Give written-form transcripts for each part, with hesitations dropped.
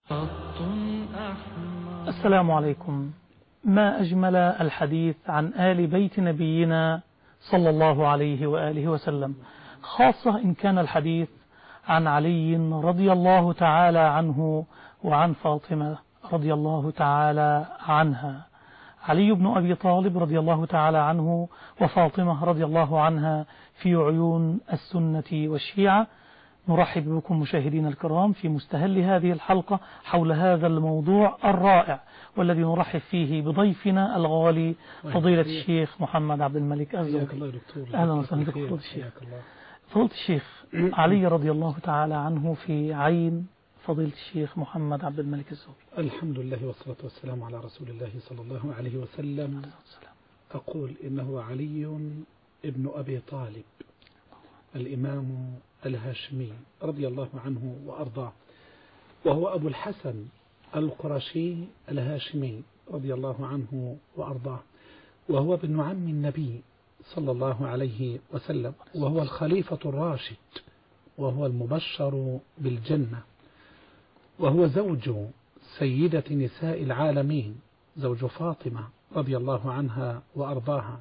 السلام عليكم. ما أجمل الحديث عن آل بيت نبينا صلى الله عليه وآله وسلم، خاصة إن كان الحديث عن علي رضي الله تعالى عنه وعن فاطمة رضي الله تعالى عنها. علي بن أبي طالب رضي الله تعالى عنه وفاطمة رضي الله عنها في عيون السنة والشيعة. نرحب بكم مشاهدينا الكرام في مستهل هذه الحلقة حول هذا الموضوع الرائع، والذي نرحب فيه بضيفنا الغالي فضيلة الشيخ محمد عبد الملك الزغبي. أهلا وسهلا بك فضيلة الشيخ. فضيلة الشيخ، علي رضي الله تعالى عنه في عين فضيلة الشيخ محمد عبد الملك الزغبي. الحمد لله والصلاة والسلام على رسول الله صلى الله عليه وسلم. أقول إنه علي ابن أبي طالب الإمام الهاشمي رضي الله عنه وأرضاه، وهو أبو الحسن القرشي الهاشمي رضي الله عنه وأرضاه، وهو ابن عم النبي صلى الله عليه وسلم، وهو الخليفة الراشد، وهو المبشر بالجنة، وهو زوج سيدة نساء العالمين، زوج فاطمة رضي الله عنها وأرضاها،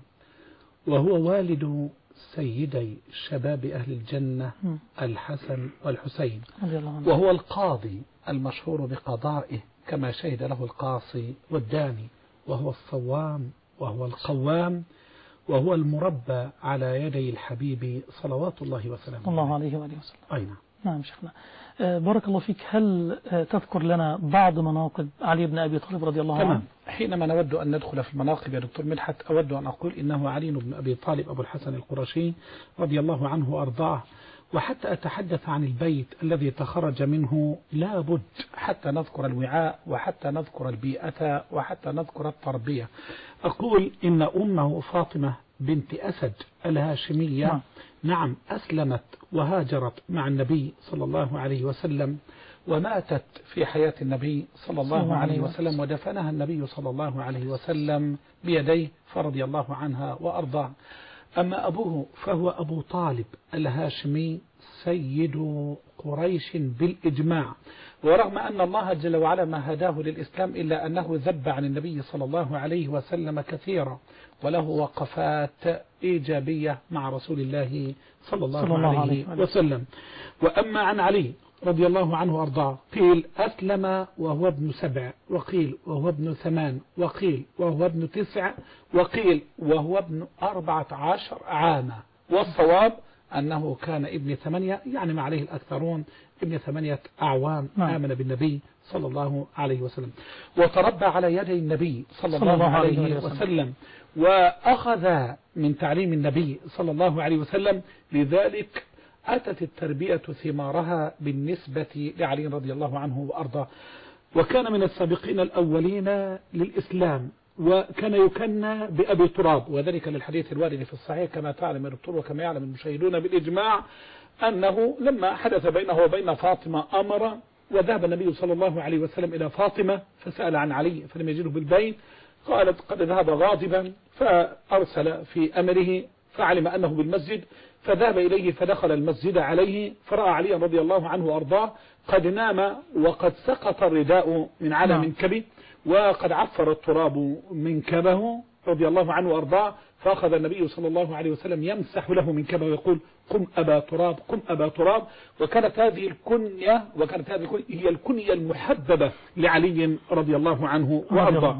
وهو والد سيدي شباب أهل الجنة الحسن والحسين، وهو القاضي المشهور بقضائه كما شهد له القاصي والداني، وهو الصوام وهو القوام، وهو المربى على يدي الحبيب صلوات الله وسلامه الله عليه وآله وسلم. أين؟ نعم شيخنا، بارك الله فيك. هل تذكر لنا بعض مناقب علي بن أبي طالب رضي الله عنه؟ حينما نود أن ندخل في المناقب يا دكتور مدحت، أود أن أقول إنه علي بن أبي طالب أبو الحسن القرشي رضي الله عنه وأرضاه. وحتى أتحدث عن البيت الذي تخرج منه لا بد حتى نذكر الوعاء، وحتى نذكر البيئة، وحتى نذكر التربية. أقول إن أمه فاطمة بنت أسد الهاشمية نعم أسلمت وهاجرت مع النبي صلى الله عليه وسلم، وماتت في حياة النبي صلى الله عليه وسلم، ودفنها النبي صلى الله عليه وسلم بيديه فرضي الله عنها وأرضاه. أما أبوه فهو أبو طالب الهاشمي سيد قريش بالإجماع، ورغم أن الله جل وعلا ما هداه للإسلام إلا أنه ذب عن النبي صلى الله عليه وسلم كثيرا، وله وقفات إيجابية مع رسول الله صلى الله عليه وسلم. وأما عن علي رضي الله عنه وأرضاه، قيل أسلم وهو ابن 7، وقيل وهو ابن 8، وقيل وهو ابن 9، وقيل وهو ابن 14 عاما، والصواب أنه كان ابن 8، يعني ما عليه الأكثرون ابن 8 أعوام آمن بالنبي صلى الله عليه وسلم، وتربى على يدي النبي صلى الله عليه وسلم، وأخذ من تعليم النبي صلى الله عليه وسلم. لذلك أتت التربية ثمارها بالنسبة لعلي رضي الله عنه وأرضاه، وكان من السابقين الأولين للإسلام، وكان يكنى بأبي تراب، وذلك للحديث الوارد في الصحيح كما تعلم يا دكتور وكما يعلم المشاهدون بالإجماع، أنه لما حدث بينه وبين فاطمة أمر، وذهب النبي صلى الله عليه وسلم إلى فاطمة فسأل عن علي فلم يجده بالبيت، قالت قد ذهب غاضبا، فأرسل في أمره فعلم أنه بالمسجد، فذهب إليه فدخل المسجد عليه، فرأى علي رضي الله عنه وأرضاه قد نام، وقد سقط الرداء من على منكبه، وقد عفر التراب منكبه رضي الله عنه وأرضاه، فأخذ النبي صلى الله عليه وسلم يمسح له منكبه ويقول قم أبا تراب، قم أبا تراب. وكانت هذه الكنية هي الكنية المحببة لعلي رضي الله عنه وأرضاه.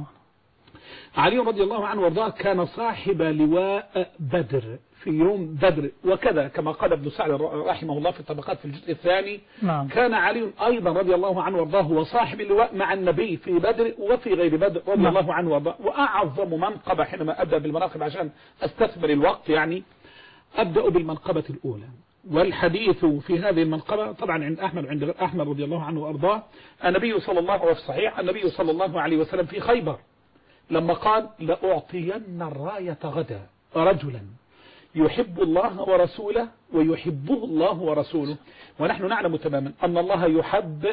علي رضي الله عنه وارضاه كان صاحب لواء بدر في يوم بدر، وكذا كما قال ابن سعد رحمه الله في الطبقات في الجزء الثاني. كان علي أيضا رضي الله عنه وارضاه هو صاحب اللواء مع النبي في بدر وفي غير بدر رضي الله عنه وارضاه. وأعظم منقبة حينما أبدأ بالمناقب عشان أستثمر الوقت، يعني أبدأ بالمنقبة الأولى، والحديث في هذه المنقبة طبعا عند أحمد رضي الله عنه وارضاه. النبي صلى الله عليه وسلم في خيبر لما قال لأعطين الراية غدا رجلا يحب الله ورسوله ويحبه الله ورسوله، ونحن نعلم تماما أن الله يحب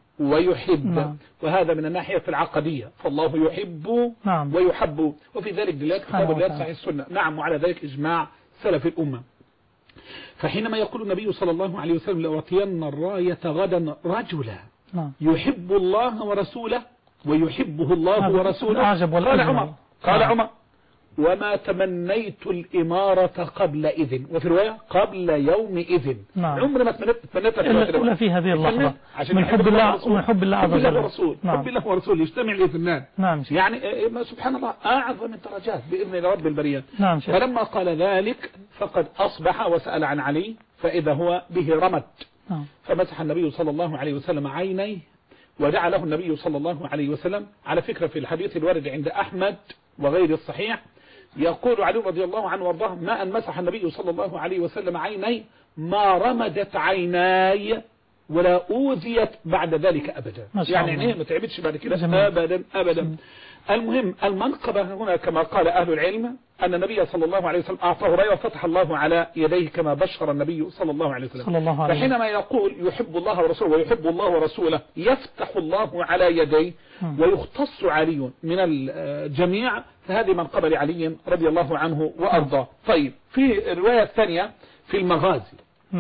ويحب، وهذا من الناحية العقدية، فالله يحب ويحب، وفي ذلك دلالة كتاب الله صحيح السنة. نعم، وعلى ذلك إجماع سلف الأمة. فحينما يقول النبي صلى الله عليه وسلم لأعطين الراية غدا رجلا يحب الله ورسوله ويحبه الله ورسوله. قال عمر وما تمنيت الإمارة قبل إذن، وفي رواية قبل يوم إذن. عمر ما تمنيت إلا في هذه اللحظة من حب الله ومن حب الله عز وجل. حب الله ورسوله يجتمع الاثنان. يعني سبحان الله أعظم الدرجات بإذن رب البريات. فلما قال ذلك فقد أصبح وسأل عن علي فإذا هو به رمد. فمسح النبي صلى الله عليه وسلم عينيه ودعا له النبي صلى الله عليه وسلم. على فكرة في الحديث الوارد عند أحمد وغير الصحيح يقول علي رضي الله عنه وارضاه ما أن مسح النبي صلى الله عليه وسلم عيني ما رمدت عيناي ولا أوذيت بعد ذلك أبدا. يعني عينيه ما تعبتش بعد كده أبدا. المهم المنقبة هنا كما قال أهل العلم أن النبي صلى الله عليه وسلم أعطاه راية وفتح الله على يديه كما بشر النبي صلى الله عليه وسلم. فحينما يقول يحب الله ورسوله ويحب الله ورسوله يفتح الله على يديه ويختص علي من الجميع، فهذه منقبة لعلي رضي الله عنه وأرضاه. طيب في الرواية الثانية في المغازي.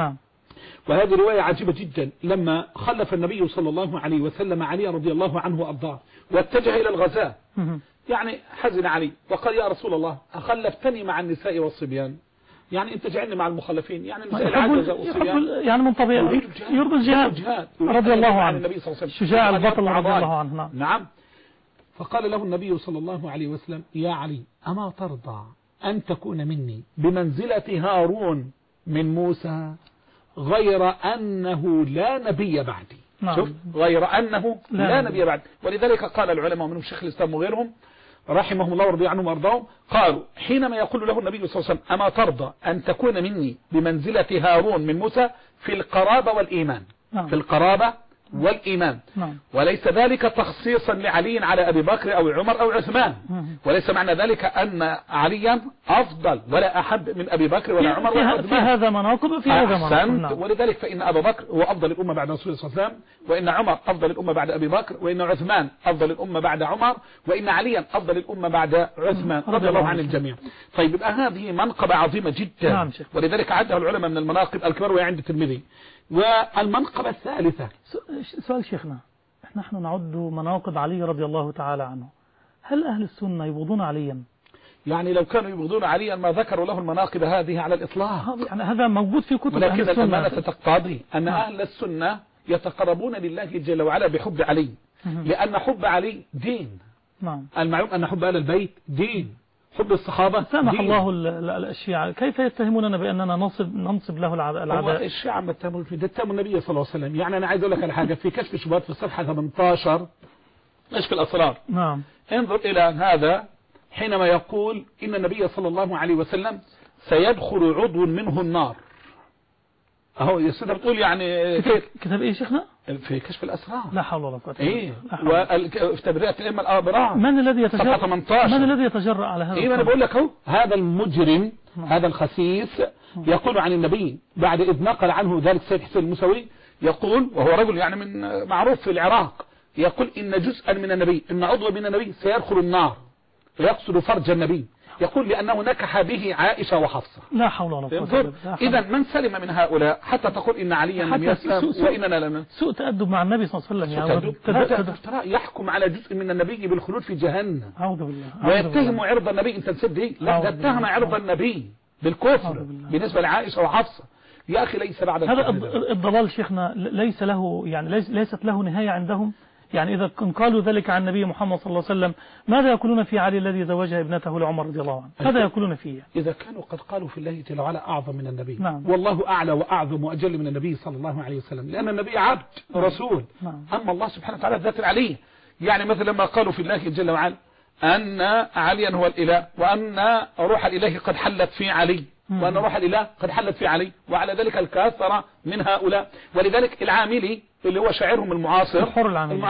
وهذه رواية عجيبة جدا. لما خلف النبي صلى الله عليه وسلم علي رضي الله عنه وأرضاه واتجه إلى الغزاة، يعني حزن علي وقال يا رسول الله أخلفتني مع النساء والصبيان، يعني أنت جعلني مع المخلفين، يعني النساء العجزة والصبيان، يعني من طبيعي يرضي الجهاد رضي الله عنه النبي صلى الله عليه وسلم شجاع البطل رضي الله عنه. نعم. فقال له النبي صلى الله عليه وسلم يا علي أما ترضى أن تكون مني بمنزلة هارون من موسى غير أنه لا نبي بعدي. شوف غير أنه لا نبي بعد. ولذلك قال العلماء منهم شيخ الإسلام وغيرهم رحمهم الله ورضي عنهم وارضاهم قالوا حينما يقول له النبي صلى الله عليه وسلم أما ترضى أن تكون مني بمنزلة هارون من موسى في القرابة والإيمان. في القرابة والإيمان. وليس ذلك تخصيصا لعلي على أبي بكر أو عمر أو عثمان. وليس معنى ذلك أن عليا أفضل ولا أحب من أبي بكر ولا عمر ولا عثمان. في هذا مناقب في هذا مناقب. ولذلك فإن أبا بكر هو أفضل الأمة بعد رسول الله صلى الله عليه وسلم، وإن عمر أفضل الأمة بعد أبي بكر، وإن عثمان أفضل الأمة بعد عمر، وإن عليا أفضل الأمة بعد عثمان رضي الله عن الجميع. طيب يبقى هذه منقبة عظيمة جدا. ولذلك عدها العلماء من المناقب الكبار وهي عند الترمذي. والمنقبة الثالثة سؤال شيخنا، نحن نعد مناقب علي رضي الله تعالى عنه، هل أهل السنة يبغضون عليا؟ يعني لو كانوا يبغضون عليا ما ذكروا له المناقب هذه على الإطلاق. يعني هذا موجود في كتب أهل السنة. ولكن الأمانة تقتضي أن أهل السنة يتقربون لله جل وعلا بحب علي، لأن حب علي دين. المعلوم أن حب أهل البيت دين، حب الصحابة سامح الله الشيعة كيف يتهموننا بأننا ننصب له العداء؟ الشيعة ما اتهموا في ده، اتهموا النبي صلى الله عليه وسلم. يعني أنا عايز أقول لك على حاجة في كشف الشبهات في الصفحة 18 كشف الأسرار. انظر إلى هذا حينما يقول إن النبي صلى الله عليه وسلم سيدخل عضو منه النار. أهو يا سيدة بتقول يعني كتاب إيه شيخنا؟ في كشف الأسرار. لا حول ولا قوة إيه وفي تبرئة الأئمة الأبرار. من الذي يتجرأ على هذا؟ إيه أنا بقول لك أهو هذا المجرم هذا الخسيس يقول عن النبي بعد إذ نقل عنه ذلك سيد حسين الموسوي يقول وهو رجل يعني من معروف في العراق يقول إن جزءا من النبي إن عضو من النبي سيدخل النار ويقصد فرج النبي، يقول لأنه نكح به عائشة وحفصة. لا حول ولا قوة إلا بالله. إذا من سلم من هؤلاء حتى تقول إن عليا لم يسلم وإننا لم سوء تأدب مع النبي صلى الله عليه وسلم. هذا يحكم على جزء من النبي بالخلود في جهنم. أعوذ بالله. ويتهم عرض النبي. أنت نسيت إيه؟ لا ده اتهم عرض النبي بالكفر بالنسبة لعائشة وحفصة. يا أخي ليس بعد هذا الضلال شيخنا ليس له يعني ليست له نهاية عندهم. يعني إذا قالوا ذلك عن النبي محمد صلى الله عليه وسلم ماذا يقولون في علي الذي زوجها ابنته لعمر رضي الله عنه؟ ماذا يقولون فيه؟ إذا كانوا قد قالوا في الله جل وعلا أعظم من النبي. والله أعلى وأعظم وأجل من النبي صلى الله عليه وسلم، لأن النبي عبد رسول. أما الله سبحانه وتعالى ذات العلي. يعني مثلا لما قالوا في الله جل وعلا أن عليا هو الإله وأن روح الإله قد حلت في علي وأن روح الإله قد حلت في علي، وعلى ذلك الكاثرة من هؤلاء. ولذلك العاملي اللي هو شاعرهم المعاصر الحر العاملي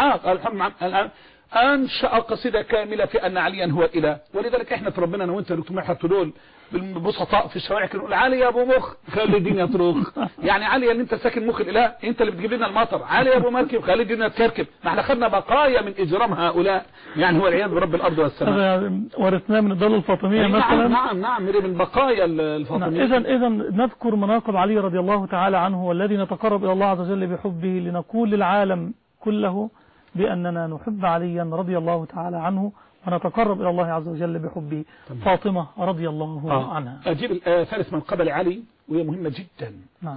أنشأ قصيدة كاملة في أن عليا هو الإله. ولذلك احنا تربنا أنا وانت دكتور محمد دول بالبسطاء في الشوارع نقول علي يا ابو مخ خلي الدنيا تروخ. يعني علي اللي انت ساكن مخ الاله انت اللي بتجيب لنا المطر، علي يا ابو مركب خلي الدنيا تكركب. ما احنا خدنا بقايا من اجرام هؤلاء، يعني هو العياذ برب الارض والسماء. ورثناه من الدوله الفاطميه مثلا. نعم من بقايا الفاطميه. اذا نذكر مناقب علي رضي الله تعالى عنه والذي نتقرب الى الله عز وجل بحبه لنقول للعالم كله بأننا نحب عليا رضي الله تعالى عنه ونتقرب إلى الله عز وجل بحب فاطمة رضي الله عنها. أجيب ثالث من قبل علي وهي مهمة جدا. نعم.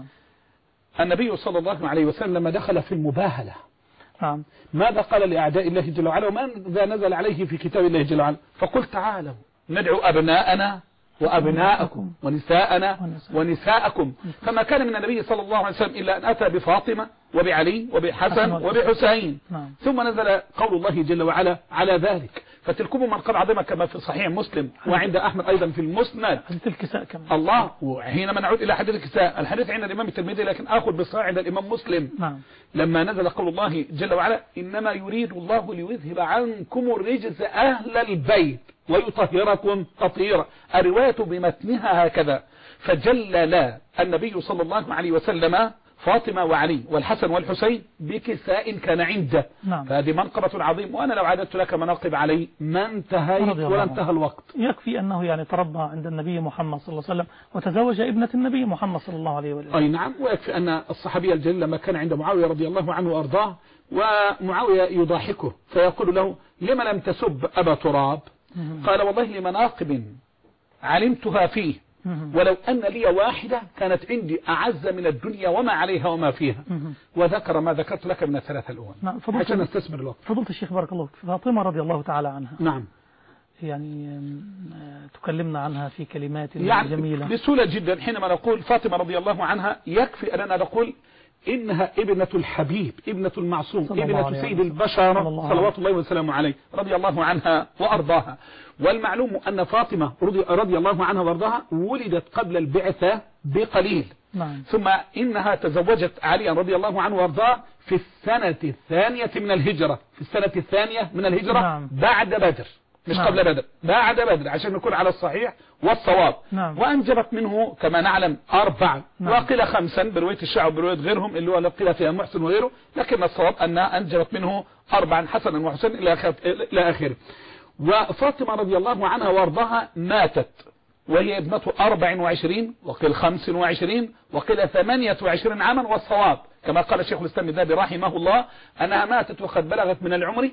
النبي صلى الله عليه وسلم لما دخل في المباهلة نعم. ماذا قال لأعداء الله جل وعلا وماذا نزل عليه في كتاب الله جل وعلا؟ فقل تعالوا ندعو أبناءنا وأبناءكم ونساءنا ونساءكم. فما كان من النبي صلى الله عليه وسلم إلا أن أتى بفاطمة وبعلي وبحسن وبحسين. ثم نزل قول الله جل وعلا على ذلك. فتلكم منقب عظيمة كما في صحيح مسلم وعند أحمد أيضا في المسند. حديث الكساء كمان. الله. وحينما نعود إلى حديث الكساء الحديث عند الإمام الترمذي لكن أخذ بالصحيح عند الإمام مسلم. نعم. لما نزل قول الله جل وعلا إنما يريد الله ليذهب عنكم الرجس أهل البيت ويطهركم تطهيرا. الرواية بمتنها هكذا. فجلل النبي صلى الله عليه وسلم فاطمة وعلي والحسن والحسين بكساء كان عنده. نعم. فهذه منقبة عظيمة. وأنا لو عددت لك مناقب علي ما انتهيت ولا انتهى الوقت. يكفي أنه يعني تربى عند النبي محمد صلى الله عليه وسلم وتزوج ابنة النبي محمد صلى الله عليه وسلم. أي نعم. ويكفي أن الصحابي الجليل لما كان عند معاوية رضي الله عنه وأرضاه ومعاوية يضاحكه فيقول له لما لم تسب أبا تراب؟ قال والله لمناقب علمتها فيه ولو أن لي واحدة كانت عندي أعز من الدنيا وما عليها وما فيها. وذكر ما ذكرت لك من الثلاثة الأول. نعم. عشان نستثمر الوقت. فضلت الشيخ بارك الله فيك. فاطمة رضي الله تعالى عنها. نعم. يعني تكلمنا عنها في كلمات يعني جميلة بسهولة جدا. حينما نقول فاطمة رضي الله عنها يكفي أننا نقول إنها ابنة الحبيب ابنة المعصوم ابنة سيد البشر صلوات الله وسلامه عليه رضي الله عنها وأرضاها. والمعلوم أن فاطمة رضي الله عنها وأرضاها ولدت قبل البعثة بقليل. نعم. ثم إنها تزوجت عليا رضي الله عنه وأرضاه في السنة الثانية من الهجرة. في السنة الثانية من الهجرة. نعم. بعد بدر مش نعم. قبل بدر بعد بدر عشان نكون على الصحيح والصواب. نعم. وأنجبت منه كما نعلم 4. نعم. وقيل 5 برواية الشعب برواية غيرهم اللي هو قيل فيها محسن وغيره لكن الصواب أنها أنجبت منه 4 حسنا وحسين إلى آخره. وفاطمة رضي الله عنها وارضاها ماتت وهي ابنة 24 وقيل 25 وقيل 28 عاما والصواب كما قال الشيخ الإسلام الذهبي رحمه الله أنها ماتت وقد بلغت من العمر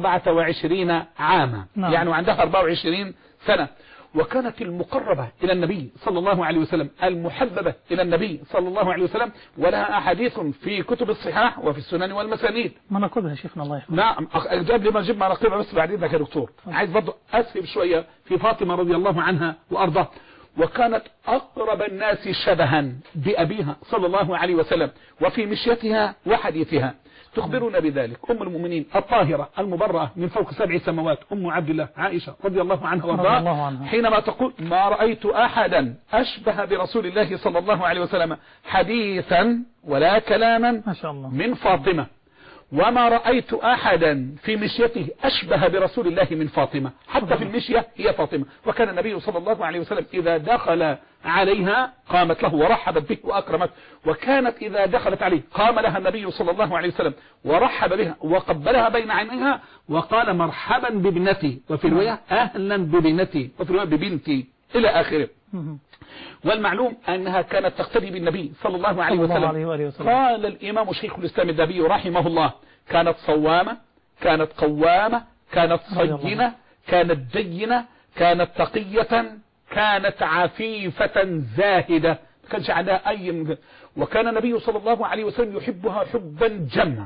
24 عاما. نعم. يعني عندها 24 سنة. وكانت المقربة إلى النبي صلى الله عليه وسلم المحببة إلى النبي صلى الله عليه وسلم ولها أحاديث في كتب الصحاح وفي السنن والمسانيد. مناقبها شيخنا الله يحفظك. نعم. جاب لي ما نجيب مناقبها بس بعدين ذاك يا دكتور. عايز برضه أسهب شوية في فاطمة رضي الله عنها وأرضاها. وكانت أقرب الناس شبها بأبيها صلى الله عليه وسلم وفي مشيتها وحديثها. تخبرنا بذلك أم المؤمنين الطاهرة المبرأة من فوق 7 سماوات أم عبد الله عائشة رضي الله عنها وارضاها حينما تقول ما رأيت أحدا أشبه برسول الله صلى الله عليه وسلم حديثا ولا كلاما ما شاء الله من فاطمة وما رأيت أحدا في مشيته أشبه برسول الله من فاطمة. حتى في المشية هي فاطمة. وكان النبي صلى الله عليه وسلم إذا دخل عليها قامت له ورحبت به وأكرمت. وكانت إذا دخلت عليه قام لها النبي صلى الله عليه وسلم ورحب بها وقبلها بين عينيها وقال مرحبا بابنتي وفي رواية أهلا ببنتي وفي رواية ببنتي إلى آخره. والمعلوم أنها كانت تقتدي بالنبي صلى الله عليه وسلم. قال الإمام شيخ الإسلام الذهبي رحمه الله كانت صوامة كانت قوامة كانت صينة كانت دينة كانت تقية كانت عفيفة زاهدة كانش عندها أي. وكان النبي صلى الله عليه وسلم يحبها حبا جما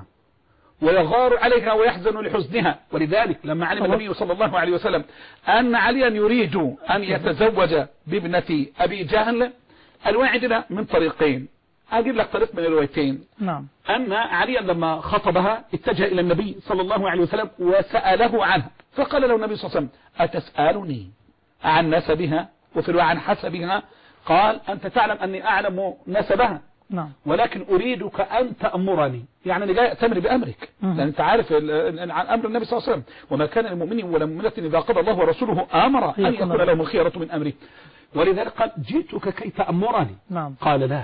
ويغار عليها ويحزن لحزنها. ولذلك لما علم النبي صلى الله عليه وسلم أن عليا يريد أن يتزوج بابنة أبي جهل الواعد من طريقين. أجيب لك طريق من الروايتين. نعم. أن عليا لما خطبها اتجه إلى النبي صلى الله عليه وسلم وسأله عنها فقال له النبي صلى الله عليه وسلم أتسألني عن نسبها وفي الرواية عن حسبها؟ قال أنت تعلم أني أعلم نسبها. نعم. ولكن أريدك أن تأمرني يعني أنا جاي أتمر بأمرك لأن أنت عارف عن أمر النبي صلى الله عليه وسلم وما كان المؤمن ولا مؤمنة إذا قضى الله ورسوله أمر أن يكون لهم الخيرة من أمره. ولذلك قال جئتك كي تأمرني. نعم. قال لا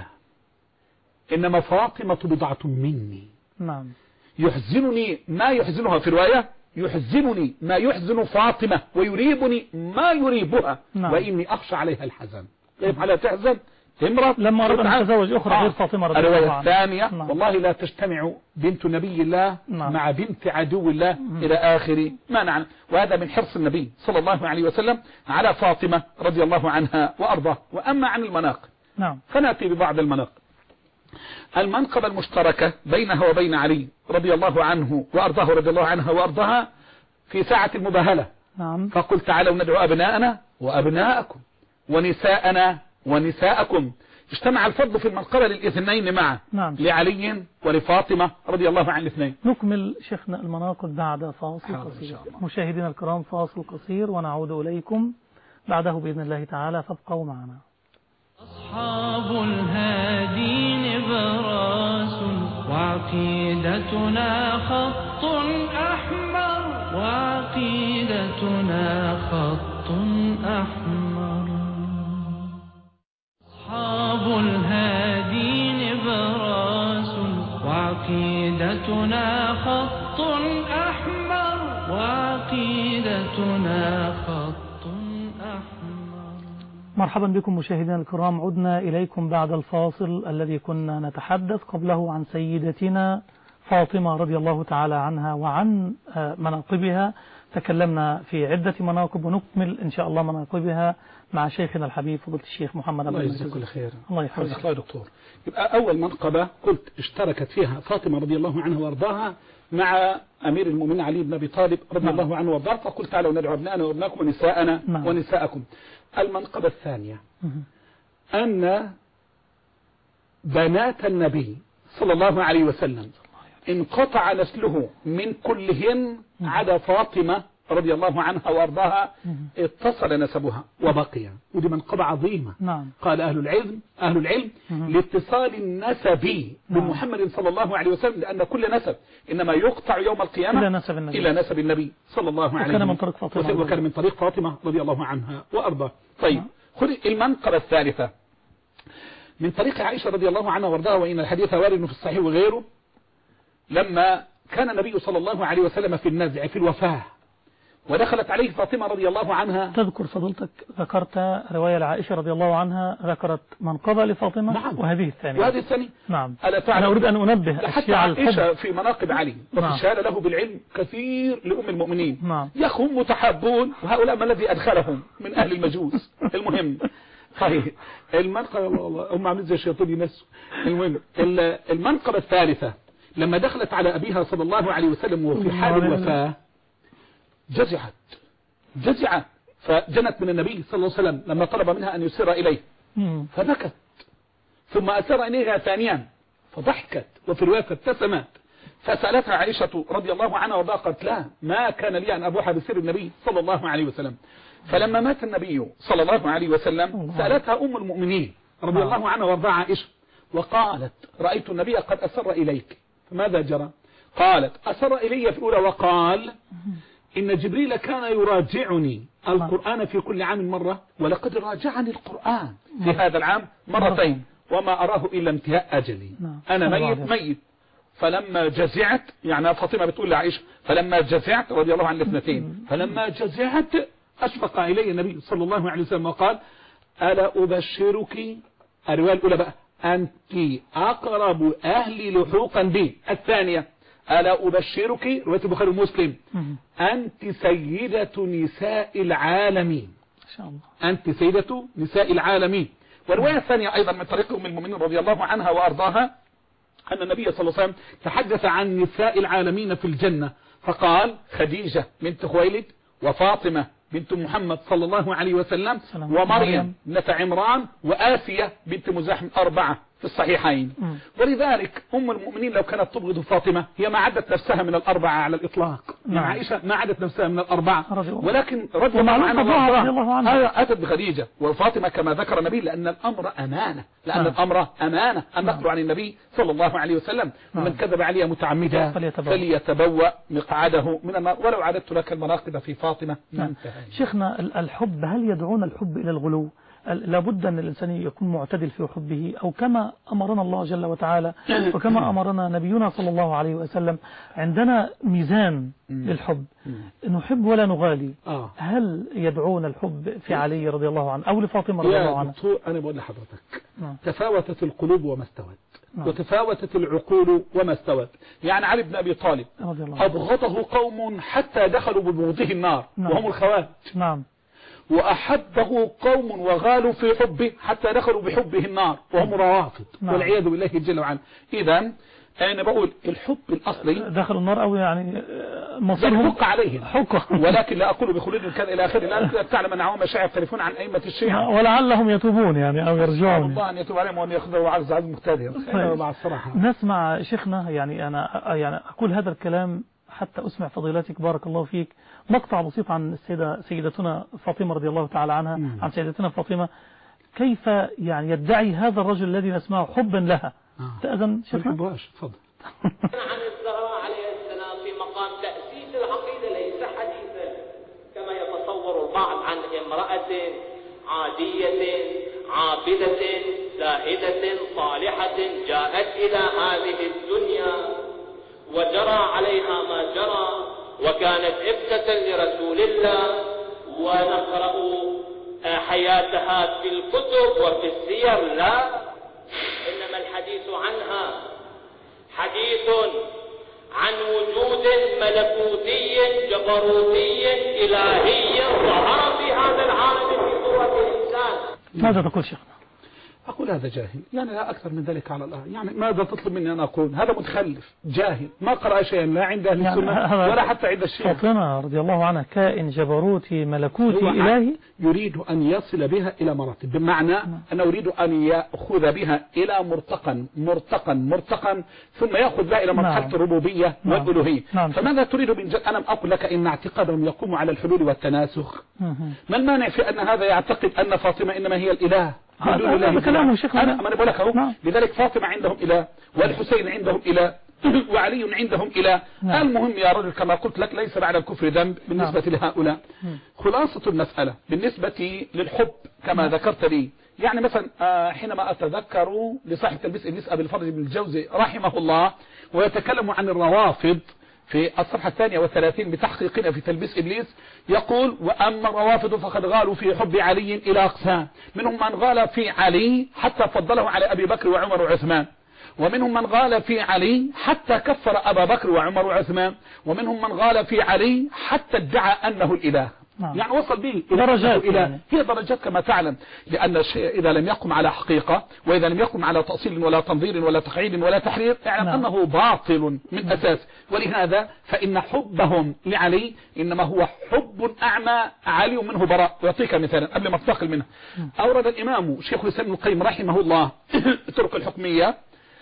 إنما فاطمة بضعة مني. نعم. يحزنني ما يحزنها في رواية يحزنني ما يحزن فاطمة ويريبني ما يريبها. نعم. وإني أخشى عليها الحزن. كيف عليها تحزن امرأة لما أراد أن يتزوج أخرى غير فاطمة رضي الله عنها. الثانية والله لا تجتمع بنت نبي الله مع بنت عدو الله إلى آخر ما نعلم. وهذا من حرص النبي صلى الله عليه وسلم على فاطمة رضي الله عنها وأرضاه. وأما عن المناقب فنأتي ببعض المناقب. المنقبة المشتركة بينها وبين علي رضي الله عنه وأرضاه رضي الله عنها وأرضها في ساعة المباهلة. فقل تعالوا ندعو أبناءنا وأبناءكم ونساءنا ونساءكم. اجتمع الفضل في المنقبة للاثنين معا لعلي ولفاطمة رضي الله عن الاثنين. نكمل شيخنا المناقب بعد فاصل قصير. مشاهدينا الكرام فاصل قصير ونعود إليكم بعده بإذن الله تعالى، فابقوا معنا. أصحاب الهادي نبراس وعقيدتنا خط أحمر، وعقيدتنا خط أحمر. أصحاب الهادي نبراس وعقيدتنا خط أحمر، وعقيدتنا خط أحمر. مرحبا بكم مشاهدينا الكرام، عدنا إليكم بعد الفاصل الذي كنا نتحدث قبله عن سيدتنا فاطمة رضي الله تعالى عنها وعن مناقبها. تكلمنا في عدة مناقب ونكمل إن شاء الله مناقبها مع شيخنا الحبيب فضيلة الشيخ محمد الله يجزاك كل خير. الله يحفظك. الله يا دكتور. يبقى أول منقبة قلت اشتركت فيها فاطمة رضي الله عنها وارضاها مع أمير المؤمنين علي بن أبي طالب رضي الله عنه وارضاه. فقلت تعالوا ندعو أبناءنا وأبناءكم ونساءنا ونساءكم. المنقبة الثانية أن بنات النبي صلى الله عليه وسلم انقطع نسله من كلهن عدا فاطمة رضي الله عنها وارضاها اتصل نسبها وبقي. ودي منقبة عظيمة. قال أهل العلم لاتصال النسب بمحمد صلى الله عليه وسلم، لأن كل نسب إنما يقطع يوم القيامة إلى نسب النبي صلى الله عليه وسلم، وكان من طريق فاطمة رضي الله عنها وأرضاه. طيب خذ المنقبة الثالثة من طريق عائشة رضي الله عنها وارضاها، وإن الحديث وارد في الصحيح وغيره. لما كان النبي صلى الله عليه وسلم في النزع في الوفاة ودخلت عليه فاطمة رضي الله عنها. تذكر فضلتك ذكرت رواية لعائشة رضي الله عنها ذكرت منقبة لفاطمة. وهذه الثانية. نعم. أنا أريد أن أنبه حتى عائشة في مناقب علي وفي الشهادة له بالعلم كثير لأم المؤمنين. يخهم متحابون، وهؤلاء ما الذي أدخلهم من أهل المجوس. المهم طيب المنقبة هم عاملين زي الشياطين ينسوا. المهم المنقبة الثالثة لما دخلت على أبيها صلى الله عليه وسلم وفي حال الوفاة جزعت فجنت من النبي صلى الله عليه وسلم لما طلب منها أن يسر إليه فبكت، ثم أسر إليها ثانيا فضحكت، وفي الرواية فابتسمت. فسألتها عائشة رضي الله عنها وقالت لا ما كان لي أن أبوح بسر النبي صلى الله عليه وسلم. فلما مات النبي صلى الله عليه وسلم سألتها أم المؤمنين رضي الله عنها وارضاها عائشة وقالت رأيت النبي قد أسر إليك، فماذا جرى؟ قالت أسر إلي في الأولى وقال إن جبريل كان يراجعني القرآن في كل عام مرة، ولقد راجعني القرآن في هذا العام مرتين، وما أراه إلا انتهاء أجلي. أنا ميت. فلما جزعت، يعني فاطمة بتقول لعائشة فلما جزعت رضي الله عن الاثنتين، فلما جزعت أشفق إلي النبي صلى الله عليه وسلم وقال ألا أبشرك، الرواية الأولى بقى أنت أقرب أهلي لحوقا بي، الثانية ألا أبشرك رواية البخاري ومسلم أنت سيدة نساء العالمين. إن شاء الله أنت سيدة نساء العالمين. والرواية الثانية أيضا من طريق أم المؤمنين رضي الله عنها وأرضاها أن النبي صلى الله عليه وسلم تحدث عن نساء العالمين في الجنة فقال خديجة بنت خويلد وفاطمة بنت محمد صلى الله عليه وسلم ومريم بنت عمران وآسية بنت مزاحم، 4 في الصحيحين. ولذلك أم المؤمنين لو كانت تبغض فاطمة هي ما عدت نفسها من 4 على الإطلاق. عائشة ما عدت نفسها من 4، ولكن رضي الله عنها أتت بخديجة وفاطمة كما ذكر النبي، لأن الأمر أمانة أن نقل عن النبي صلى الله عليه وسلم ومن كذب علي متعمدا فليتبوأ مقعده من النار. ولو عددت لك المناقب في فاطمة ما انتهى. شيخنا الحب، هل يدعون الحب إلى الغلو؟ لابد أن الإنسان يكون معتدل في حبه، أو كما أمرنا الله جل وتعالى وكما أمرنا نبينا صلى الله عليه وسلم. عندنا ميزان للحب، نحب ولا نغالي. هل يدعون الحب في علي رضي الله عنه أو لفاطمة رضي الله عنها؟ أنا بقول لحضرتك تفاوتت القلوب وما استوت، نعم. وتفاوتت العقول وما استوت. يعني علي بن أبي طالب أبغضه قوم حتى دخلوا ببغضه النار، نعم. وهم الخوارج. نعم. وأحبه قوم وغالوا في حبه حتى دخلوا بحبه النار، وهم روافض. نعم. والعياذ بالله جل وعلا. إذن أنا بقول الحب الأصلي دخلوا النار أو يعني مصيرهم حق عليهم حقه، ولكن لا أقول بخلود كذا إلى آخره. لا تعلم أن عوام الشيعة يختلفون عن أئمة الشيعة، ولعلهم يتوبون يعني أو يرجعون. الله أن يتوب عليهم وأن يأخذوا عز مقتدر. مع الصراحة نسمع شيخنا، يعني أنا يعني أقول هذا الكلام حتى أسمع فضيلتك بارك الله فيك مقطع بسيط عن سيدتنا فاطمة رضي الله تعالى عنها، عن سيدتنا فاطمة، كيف يعني يدعي هذا الرجل الذي نسمعه حبا لها. تأذن شيخنا؟ تفضل. عن الزهراء عليه السلام في مقام تأسيس العقيدة ليس حديثا كما يتصور البعض عن امرأة عادية عابدة زاهدة صالحة جاءت إلى هذه الدنيا وجرى عليها ما جرى وكانت ابنة لرسول الله، ونقرأ حياتها في الكتب وفي السير. لا، إنما الحديث عنها حديث عن وجود ملكوتي جبروتي إلهي ظهر في هذا العالم في صورة الإنسان. ماذا تقول شيخنا؟ أقول هذا جاهل، يعني لا أكثر من ذلك على الله. يعني ماذا تطلب مني أن أقول؟ هذا متخلف جاهل ما قرأ شيئا لا عند أهل السنة ولا حتى عند الشيعة. فاطمة رضي الله عنها كائن جبروتي ملكوتي إلهي يريد أن يصل بها إلى مراتب، بمعنى أنه يريد أن يأخذ بها إلى مرتقا ثم يأخذ بها إلى مرحلة الربوبية والألوهية. فماذا تريد من جد؟ أنا أقول لك إن اعتقادهم يقوم على الحلول والتناسخ. ما المانع في أن هذا يعتقد أن فاطمة إنما هي الإله؟ هذا كلامه شيخنا. أنا بقول لك أهو. لذلك فاطمة عندهم إله، والحسين عندهم إله، وعلي عندهم إله. المهم يا رجل كما قلت لك ليس بعد الكفر ذنب بالنسبة لهؤلاء. خلاصة المسألة بالنسبة للحب كما ذكرت لي، يعني مثلا حينما أتذكر لصاحب تلبيس إبليس أبي الفرج بن الجوزي رحمه الله ويتكلم عن الروافض في الصفحة 32 بتحقيقنا في تلبيس إبليس، يقول: وأما الروافض فقد غالوا في حب علي إلى أقسام، منهم من غال في علي حتى فضله على أبي بكر وعمر وعثمان، ومنهم من غال في علي حتى كفر أبا بكر وعمر وعثمان، ومنهم من غال في علي حتى ادعى أنه الإله. يعني وصل به درجات إلى هي درجات كما تعلم، لأن الشيء إذا لم يقم على حقيقة وإذا لم يقم على تأصيل ولا تنظير ولا تقعيد ولا تحرير اعلم أنه باطل من أساس. ولهذا فإن حبهم لعلي إنما هو حب أعمى علي منه براء. ويعطيك مثالا قبل ما أنتقل منه. أورد الإمام شيخ الإسلام ابن القيم رحمه الله الطرق الحكمية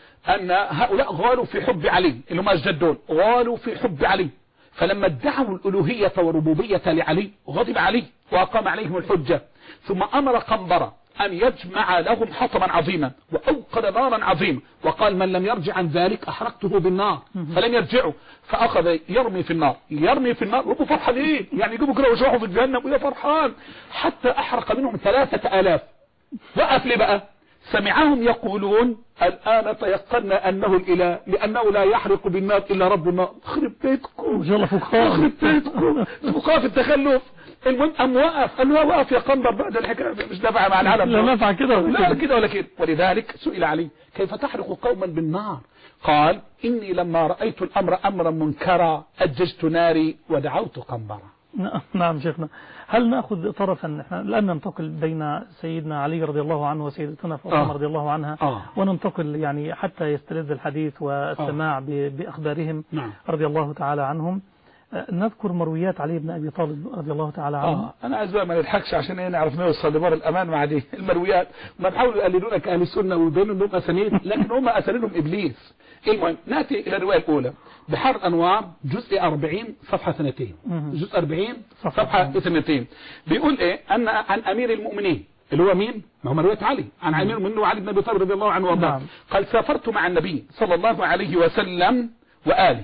أن هؤلاء غالوا في حب علي، اللي هم الجدون غالوا في حب علي، فلما ادعوا الألوهية والربوبية لعلي غضب علي وأقام عليهم الحجة، ثم أمر قنبرة أن يجمع لهم حطما عظيما وأوقد نارا عظيمة، وقال: من لم يرجع عن ذلك أحرقته بالنار. فلم يرجعوا، فأخذ يرمي في النار وهو فرحانين، يعني يجيبوا كده ويشرحوا في الجهنم وهو فرحان، حتى أحرق منهم 3000. وقف لي بقى سمعهم يقولون: الآن تيقنا أنه الإله لأنه لا يحرق بالنار إلا رب النار. خرب بيتكم خرب بيتكم فقاف التخلف. المهم أم وقف، قال له: وقف يا قنبر بعد الحكاية مش نافع مع العالم، لا نافع كده لا كده ولا كده. ولذلك سئل عليه: كيف تحرق قوما بالنار؟ قال: إني لما رأيت الأمر أمرا منكرا أججت ناري ودعوت قنبرا. نعم شيخنا، هل نأخذ طرفا؟ احنا الآن ننتقل بين سيدنا علي رضي الله عنه وسيدتنا فاطمة رضي الله عنها، وننتقل يعني حتى يستلذ الحديث والسماع بأخبارهم رضي الله تعالى عنهم. نذكر مرويات علي بن أبي طالب رضي الله تعالى عنه. أنا عايز بقى ما نضحكش عشان نعرف نوصل لبر الأمان مع دي المرويات، ما بحاولوا يقلدونا كأهل السنة ويبينوا لهم أسانيد، لكن هم أسانيدهم إبليس. المهم نأتي إلى الرواية الأولى بحر الأنوار جزء 40 صفحة 2. جزء 40 صفحة 2 بيقول إيه؟ أن عن أمير المؤمنين اللي هو مين؟ ما هو مروية علي عن أمير المؤمنين وعلي بن أبي طالب رضي الله عنه وارضاه. قال: سافرت مع النبي صلى الله عليه وسلم وآله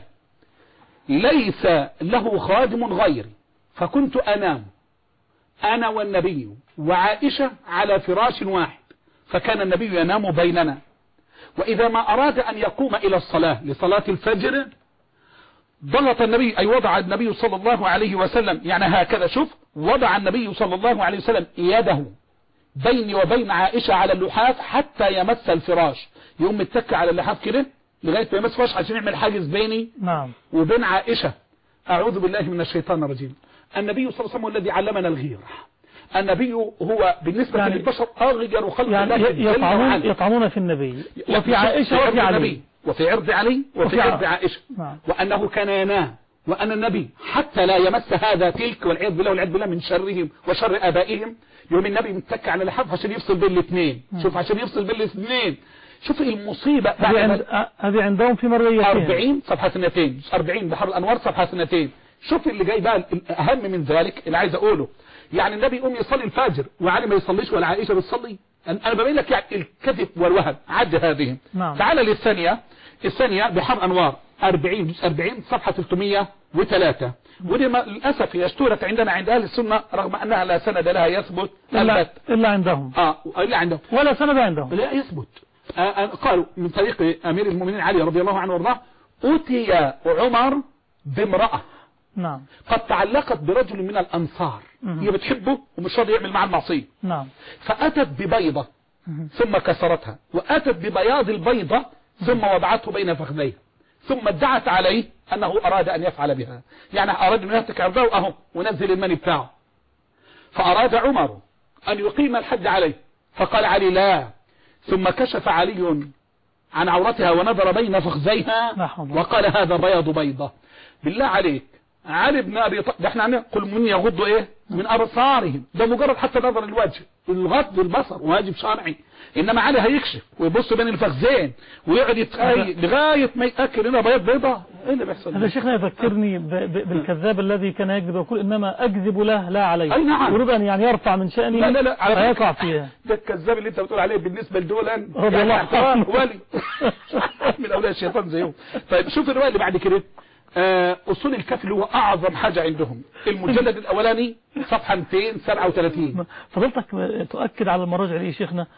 ليس له خادم غيري، فكنت أنام أنا والنبي وعائشة على فراش واحد، فكان النبي ينام بيننا، وإذا ما أراد أن يقوم إلى الصلاة لصلاة الفجر ضغط النبي، أي وضع النبي صلى الله عليه وسلم، يعني هكذا، شوف، وضع النبي صلى الله عليه وسلم يده بيني وبين عائشة على اللحاف حتى يمس الفراش، يقوم متك على اللحاف كده لغاية ما يمس الفراش عشان يعمل حاجز بيني نعم وبين عائشة. أعوذ بالله من الشيطان الرجيم. النبي صلى الله عليه وسلم الذي علمنا الغيرة. النبي هو بالنسبة يعني للبشر أغير خلق يعني الله يطعنون في النبي وفي عائشة وفي علي وفي عرض علي وفي عرض عائشة. نعم. وأنه كان ينام وأن النبي حتى لا يمس هذا تلك والعياذ بالله والعياذ بالله من شرهم وشر آبائهم، يوم النبي متك على اللحاف عشان يفصل بين الاثنين. شوف عشان يفصل بين الاثنين، شوف المصيبة. هذه عندهم في مريتين 40 صفحة 200 40 بحر الأنوار صفحة 200. شوف اللي جاي بقى الأهم من ذلك اللي عايز أقوله. يعني النبي يقوم يصلي الفجر وعلي ما يصليش ولا عائشة بتصلي. أنا ببين لك يعني الكذب والوهم عد هذه. نعم. تعال للثانية، الثانية بحر أنوار 40 صفحة 303. ودي للأسف هي اشتهرت عندنا عند أهل السنة رغم أنها لا سند لها يثبت إلا عندهم. إلا عندهم ولا سند عندهم. لا يثبت. قالوا من طريق أمير المؤمنين علي رضي الله عنه وارضاه أتي عمر بامرأة نعم قد تعلقت برجل من الأنصار، هي بتحبه ومش راضي يعمل معها المعصية. نعم. فأتت ببيضة ثم كسرتها، وأتت ببياض البيضة ثم وضعته بين فخذيه، ثم ادعت عليه أنه أراد أن يفعل بها، يعني أراد أن يهتك عرضه أهو ونزل المني بتاعه. فأراد عمر أن يقيم الحد عليه، فقال علي لا. ثم كشف علي عن عورتها ونظر بين فخذيها وقال هذا بياض بيضة. بالله عليك علي بن أبي طالب، ده احنا هنقول من يغضوا ايه من أبصارهم، ده مجرد حتى نظر الوجه، الغض البصر واجب شرعي. انما علي هيكشف ويبص بين الفخذين ويقعد يتخيل لغايه ما يتاكد انها بياض بيضاء. ايه اللي بيحصل؟ هذا شيخنا يذكرني بالكذاب الذي كان يكذب ويقول انما اكذب له لا عليه. اي نعم. يريد ان يعني يرفع من شأنه. لا على فيقع فيها. ده الكذاب اللي انت بتقول عليه بالنسبه لدولا رضي الله عنه ولي من اولياء الشيطان زيهم. طيب شوف الروايه اللي بعد كده. أصول الكافي اللي هو أعظم حاجة عندهم، المجلد الأولاني صفحة 237. فضلتك تؤكد على المراجع دي شيخنا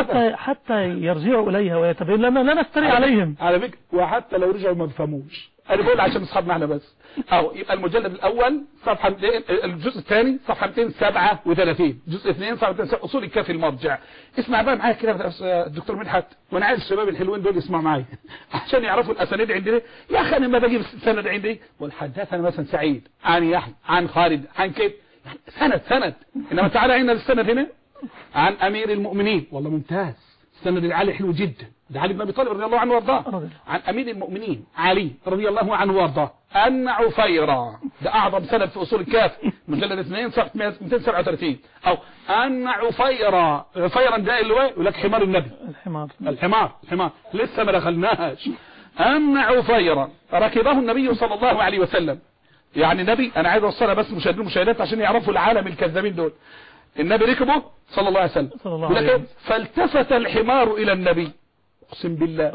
حتى يرجعوا إليها ويتبين لنا لا نفتري عليهم على فكرة، وحتى لو رجعوا ما بفهموش. أنا بقول عشان أصحابنا احنا بس. يبقى المجلد الأول صفحة 200، الجزء الثاني صفحة 237، جزء 2 صفحة 237 أصول الكافي المرجع. اسمع بقى معايا كده الدكتور مدحت، وأنا عايز الشباب الحلوين دول يسمعوا معايا عشان يعرفوا الأسانيد عندنا. يا أخي أنا ما بجيب السند عندي والحدث أنا مثلا سعيد عن يحيى عن خالد عن كيف سند، إنما تعالى عندنا السند هنا عن أمير المؤمنين، والله ممتاز، السند العالي حلو جدا، ده علي بن أبي طالب رضي الله عنه وارضاه، عن أمير المؤمنين علي رضي الله عنه وارضاه أن عفيرة، ده أعظم سند في أصول الكافي، مجلد 2 صفحة 237. أو أن عفيرة ده اللي هو يقول لك حمار النبي، الحمار لسه ما دخلناش. أن عفيرة ركبه النبي صلى الله عليه وسلم، يعني النبي، أنا عايز أوصلها بس مشاهدات عشان يعرفوا العالم الكذابين دول. النبي ركبه صلى الله عليه وسلم، ولكن فالتفت الحمار إلى النبي، أقسم بالله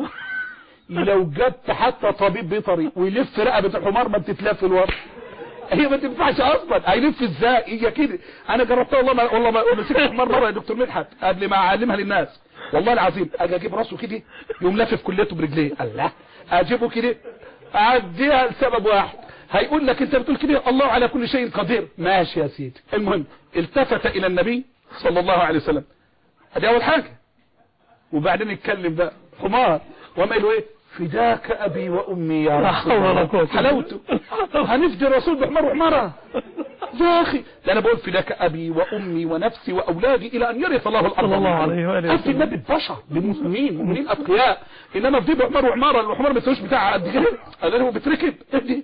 لو جبت حتى طبيب بيطري ويلف رقبة الحمار ما بتتلف الورق، هي ما تنفعش اصلا، هيلف ازاي؟ هي كده. انا جربتها والله ما مسكت الحمار مره يا دكتور مدحت قبل ما اعلمها للناس، والله العظيم اجي اجيب راسه كده يقوم لافف كليته برجليه، الله اجيبه كده اعديها لسبب واحد، هيقول لك انت بتقول كده الله على كل شيء قدير، ماشي يا سيدي. المهم التفت الى النبي صلى الله عليه وسلم، ادي اول حاجه، وبعدين يتكلم بقى حمار وما له ايه فداك ابي وامي يا رسول الله، حلاوته هنفدي الرسول بحمار وحماره يا اخي، ده انا بقول فداك ابي وامي ونفسي واولادي الى ان يرث الله الارض. الله عليه وآله وسلم. النبي البشر بالمسلمين مؤمنين اتقياء، انما في بحمار وحماره، الحمار ما تسويش بتاعها قد كده، قال له بتركب اهدي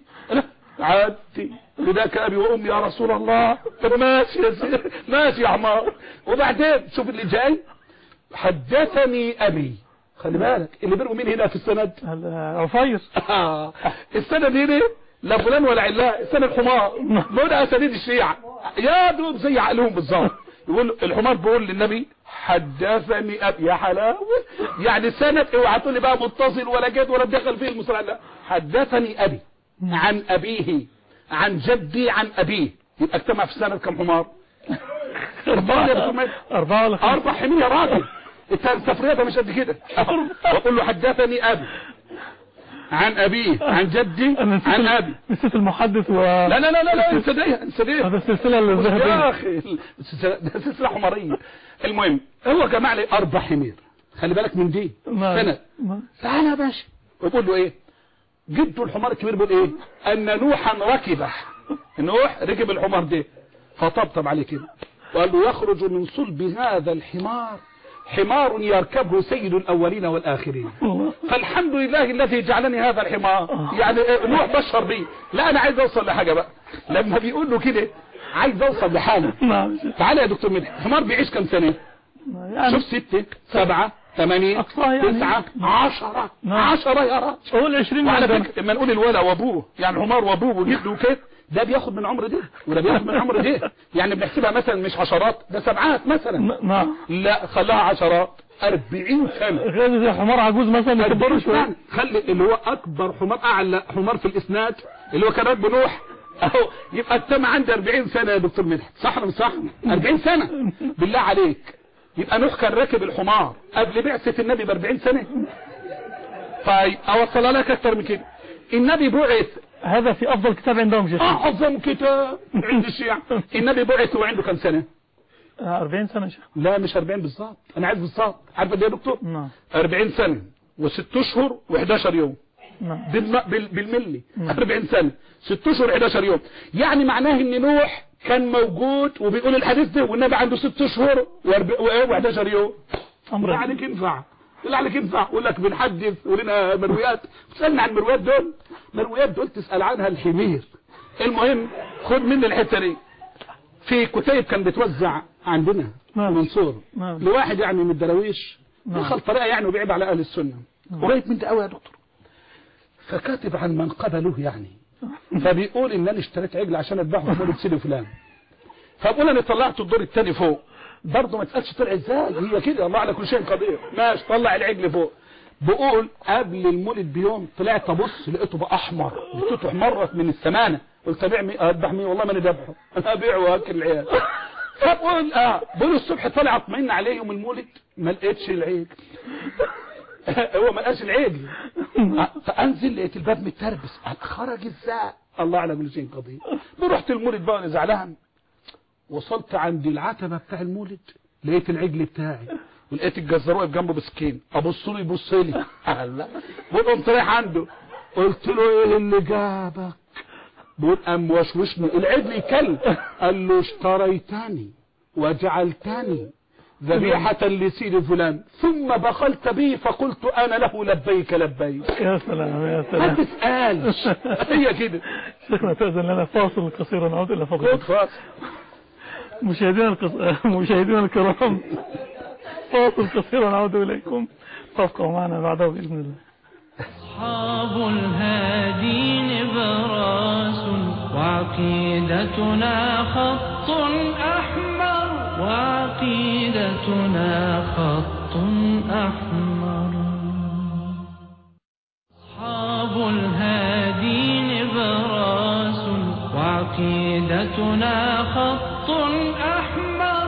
عادي فداك ابي وامي يا رسول الله. طب ماشي يا سيدي ماشي يا حمار. وبعدين شوف اللي جاي، حدثني ابي، خلي بالك اللي بينهم مين هنا في السند؟ عفير. السند هنا لا فلان ولا علان، السند حمار، دول اسانيد الشيعة يا دوب زي عقلهم بالظبط. يقول الحمار بيقول للنبي حدثني ابي، يا حلاوه، يعني السند اوعى تقول لي بقى متصل ولا جد ولا دخل فيه المصطلح، لا، حدثني ابي عن ابيه عن جدي عن ابيه، يبقى اجتمع في السند كم حمار؟ 4 حمير يا راجل، السفرية ده مش قد كده. وقل له حدثني ابي عن أبيه عن جدي عن أبي. نسيت المحدث لا لا لا لا انسى دي هذا السلسلة الذهبية يا أخي، سلسلة حمارية. المهم هو جمع لي 4 حمير، خلي بالك من دي سنة. تعالى يا باشا، ويقول له ايه؟ جده الحمار الكبير بيقول ايه؟ أن نوحا ركبه، نوح ركب الحمار ده، فطبطب عليه كده وقال له يخرج من صلب هذا الحمار حمار يركبه سيد الأولين والآخرين، فالحمد لله الذي جعلني هذا الحمار. يعني نوح بشر بيه. لا أنا عايز أوصل لحاجة بقى، لما بيقول له كده عايز أوصل لحاجة. تعالى يا دكتور مدحت، الحمار بيعيش كم سنة؟ شوف 6 7 8 9 10 10 يا راجل. قول 20. وعلى فكرة لما نقول الولد وابوه، يعني الحمار وابوه وجده وكده، ده بياخد من عمر ده وده بياخد من عمر ده، يعني بنحسبها مثلا مش عشرات، ده 7 مثلا. لا خلاها 10 40 سنة. غير زي حمار عجوز مثلا يكبروا شويه. خلي اللي هو اكبر حمار، اعلى حمار في الاسناد اللي هو كان راكب نوح اهو، يبقى التم عندي 40 سنة يا دكتور مدحت، صح ولا مش صح؟ 40 سنة بالله عليك. يبقى نوح كان راكب الحمار قبل بعثة النبي ب40 سنة. طيب اوصلها لك اكتر من كده، النبي بعث، هذا في افضل كتاب عندهم شيخ. اعظم كتاب عند الشيعة. النبي بعث وعنده كم سنة؟ 40 سنة شيخ. لا مش 40 بالظبط، انا عايز بالظبط. عارف قد ايه يا دكتور؟ 40 سنة و6 اشهر و11 يوم. بالملي 40 سنة 6 اشهر 11 يوم. يعني معناه ان نوح كان موجود وبيقول الحديث ده والنبي عنده 6 اشهر و11 يوم. بالله عليك ينفع؟ بالله عليك ينفع؟ يقول لك بنحدث ولنا مرويات، تسالنا عن المرويات دول؟ مرويات دول تسال عنها الحمير. المهم خد مني الحته دي. في كتيب كان بيتوزع عندنا في منصور لواحد يعني من الدراويش دخل طريقه يعني وبيعيب على اهل السنه، قريب من ده قوي يا دكتور، فكاتب عن من قبله يعني، فبيقول ان انا اشتريت عجل عشان اذبحه في مولد سيدي فلان، فبقول انا طلعت الدور الثاني فوق، برضه ما تسالش طلع ازاي، هي كده الله على كل شيء قدير. ماشي، طلع العجل فوق، بقول قبل المولد بيوم طلعت ابص لقيته بقى احمر، لقيته احمرت من السمانه، قلت ابيع اذبح مين؟ والله ما انا ذبحه، انا ابيعه واكل العيال. فبقول بقول الصبح طلع اطمئن عليه يوم المولد ما لقيتش العجل. هو ما لقاش العجل، فانزل لقيت الباب متربس، خرج ازاي؟ الله على كل شيء قدير. رحت المولد بقى انا زعلان، وصلت عند العتبه بتاع المولد لقيت العجل بتاعي، ولقيت الجزار واقف جنبه بسكين، ابص له يبص لي، بقول قمت رايح عنده قلت له ايه اللي جابك؟ بقول قام وشوشني العجل يكلم، قال له اشتريتني وجعلتني ذبيحة لسيد فلان ثم بخلت بي فقلت انا له لبيك لبيك. يا سلام يا سلام، ما تسألش. هي كده. شيخنا تأذن لنا فاصل قصير ونعود الى فضلك. فاصل. مشاهدينا الكرام، فاصل قصير ونعود اليكم، تبقوا معنا بعده باذن الله. أصحاب الهادي نبراس وعقيدتنا خط أحمر، وعقيدتنا خط أحمر. أصحاب الهادي نبراس وعقيدتنا خط أحمر،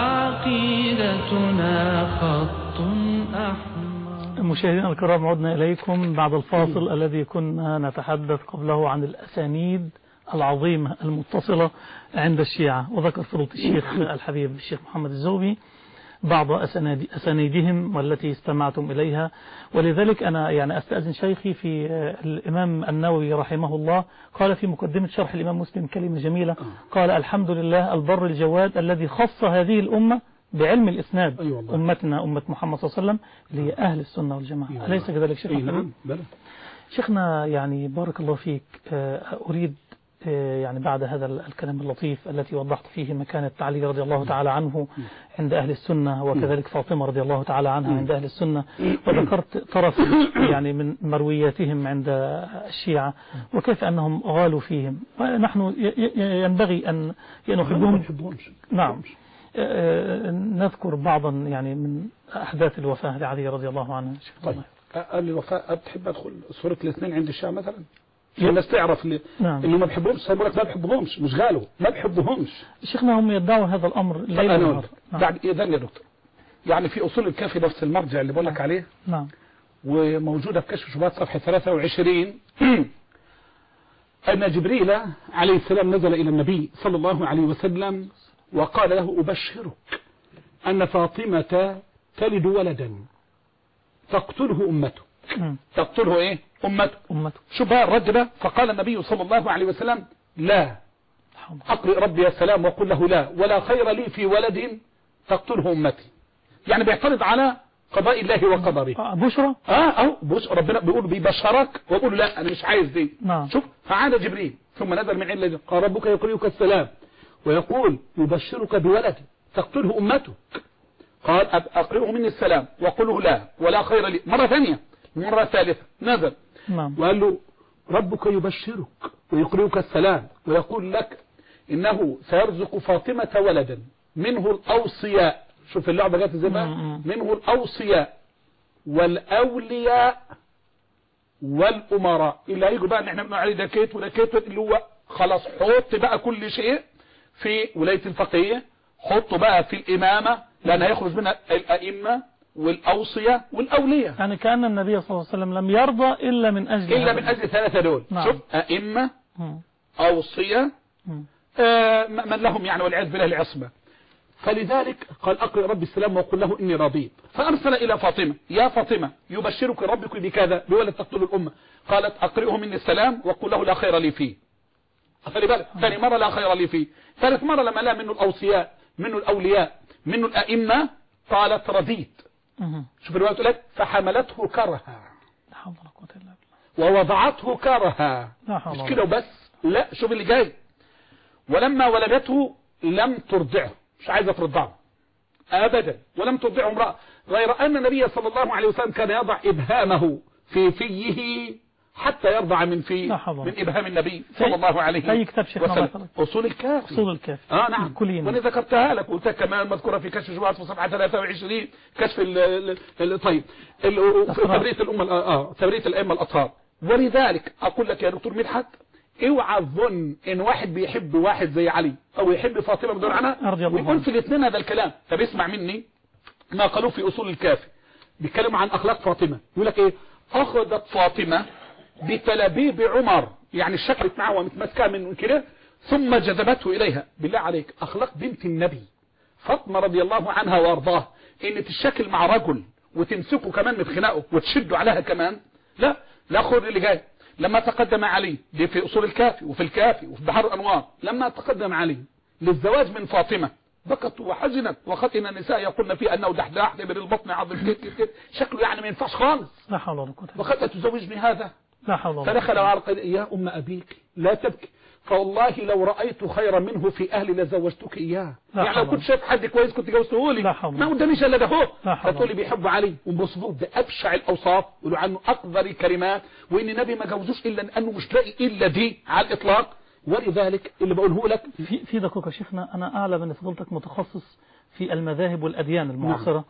وعقيدتنا خط أحمر. مشاهدينا الكرام، عدنا إليكم بعد الفاصل الذي كنا نتحدث قبله عن الأسانيد العظيمة المتصلة عند الشيعة، وذكر فضيلة الشيخ الحبيب الشيخ محمد الزوبي بعض أسانيدهم والتي استمعتم إليها. ولذلك أنا يعني أستأذن شيخي في الإمام النووي رحمه الله، قال في مقدمة شرح الإمام مسلم كلمة جميلة، قال الحمد لله البر الجواد الذي خص هذه الأمة بعلم الإسناد. أمتنا أمة محمد صلى الله عليه وسلم اللي هي أهل السنة والجماعة، أليس كذلك شيخنا؟ نعم. شيخنا يعني بارك الله فيك، أريد يعني بعد هذا الكلام اللطيف التي وضحت فيه مكانة علي رضي الله تعالى عنه عند أهل السنة، وكذلك فاطمة رضي الله تعالى عنها عند أهل السنة، وذكرت طرف يعني من مروياتهم عند الشيعة وكيف أنهم غالوا فيهم، ونحن ينبغي أن نحبهم. نعم، نذكر بعضا يعني من أحداث الوفاة لعلي رضي الله عنه. طيب قال لي الوفاة بتحب أدخل سورة الاثنين عند الشيعة مثلا؟ الناس تعرف اللي ما بحبهمش، سيقول لك ما بحبهمش، مش قالوا ما بحبهمش. شيخنا هم يدعوا هذا الأمر ليلا ونهار. بعد إذن يا دكتور، يعني في أصول الكافي نفس المرجع اللي بقول لك عليه. نعم. وموجودة في كشف الشبهات صفحة 23 أن جبريل عليه السلام نزل إلى النبي صلى الله عليه وسلم وقال له أبشرك أن فاطمة تلد ولدا تقتله أمته. تقتله إيه؟ أمته. شو بقى الرد ده؟ فقال النبي صلى الله عليه وسلم لا، أقرئ ربي السلام وقل له لا ولا خير لي في ولد تقتله أمتي. يعني بيعترض على قضاء الله وقدره. بشرى بشرى ربنا بيقول بيبشرك ويقول لا أنا مش عايز دي. شوف فعاد جبريل ثم نزل من عند قال ربك يقرئك السلام ويقول يبشرك بولد تقتله أمتك. قال أقرئه مني السلام وقله لا ولا خير لي. مرة ثانية مرة ثالثة نزل وقال له ربك يبشرك ويقرئك السلام ويقول لك إنه سيرزق فاطمة ولدا منه الأوصياء. شوف اللعبة جات ازاي بقى. منه الأوصياء والأولياء والأمراء. اللي هيجوا بقى ان احنا بنقول عليه ده كيت وده كيت اللي هو خلاص حط بقى كل شيء في ولاية الفقيه، حطه بقى في الإمامة لأن هيخرج منها الأئمة والأوصية والأولية. يعني كأن النبي صلى الله عليه وسلم لم يرضى إلا من أجل ثلاثة دول. شوف أئمة أوصية من لهم يعني والعياذ بالله العصمة. فلذلك قال أقرئ ربي السلام وقل له إني رضيت. فأرسل إلى فاطمة يا فاطمة يبشرك ربك بكذا بولد تقتل الأمة. قالت أقرئه مني السلام وقل له لا خير لي فيه. خلي بالك ثاني مرة لا خير لي فيه. ثالث مرة لما لا منه الأوصياء منه الأولياء منه الأئمة قالت رضيت. شوف الرواية تقول لك فحملته كرها ووضعته كرها. مش كده وبس لا شوف اللي جاي ولما ولدته لم ترضعه. مش عايزة ترضعه أبدا ولم ترضعه امرأة غير أن النبي صلى الله عليه وسلم كان يضع إبهامه في فيه حتى يرضع من إبهام النبي صلى الله عليه وسلم. أصول الكافي نعم وأنا ذكرتها لك وقلت كمان مذكورة في كشف الشبهات في صفحة 23 كشف طيب تبرية الأمة تبرية الأئمة الأطهار. ولذلك أقول لك يا دكتور مدحت اوعى تظن ان واحد بيحب واحد زي علي او يحب فاطمه بدون عنها ويقول في الاثنين هذا الكلام. طب اسمع مني ما قالوه في اصول الكافي بيتكلموا عن اخلاق فاطمه. يقول لك ايه اخذت فاطمه بتلابيب عمر يعني الشكل معه ومتمسكه من كده ثم جذبته اليها. بالله عليك اخلاق بنت النبي فاطمه رضي الله عنها وارضاها ان تشكل مع رجل وتمسكه كمان من خناقه وتشده عليها كمان. لا خد اللي جاي. لما تقدم علي دي في أصول الكافي وفي الكافي وفي بحر الأنوار لما تقدم علي للزواج من فاطمة بكت وحزنت وختن النساء يقولن فيه أنه دحداح من البطن عظم كت شكله يعني ما ينفعش خالص. لا حول ولا قوة وقد تزوجني هذا. لا حول ولا قوة. فدخل وقال يا أم أبيك لا تبكي فوالله لو رأيت خيرا منه في أهلي لزوجتك إياه. يعني لو كنت شايف حد كويس كنت جوزته لي ما قداميش إلا ده هو. فتقولي بيحب علي وبصفوه بأبشع الأوصاف يقولوا عنه أقذر الكلمات وإن النبي ما جوزوش إلا لأنه مش لاقي إلا دي على الإطلاق. ولذلك اللي بقوله لك في دقيقة يا شيخنا أنا أعلم أن فضلتك متخصص في المذاهب والأديان المعاصرة.